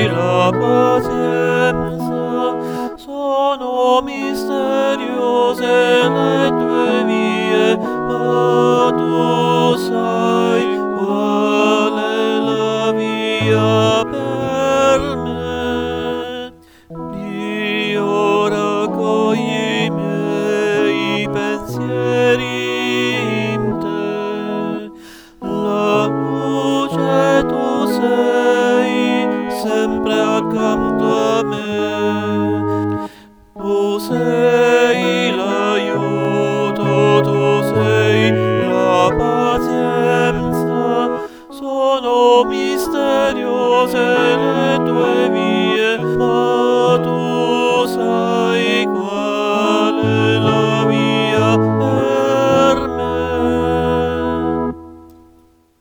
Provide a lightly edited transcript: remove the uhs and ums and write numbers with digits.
la pazienza, sono misteriose le tue vie, ma tu sai qual è la via per me. Dio raccogli i miei pensieri in te, la luce tu sei sempre accanto a me. Tu sei l'aiuto, tu sei la pazienza, sono misteriose le tue vite.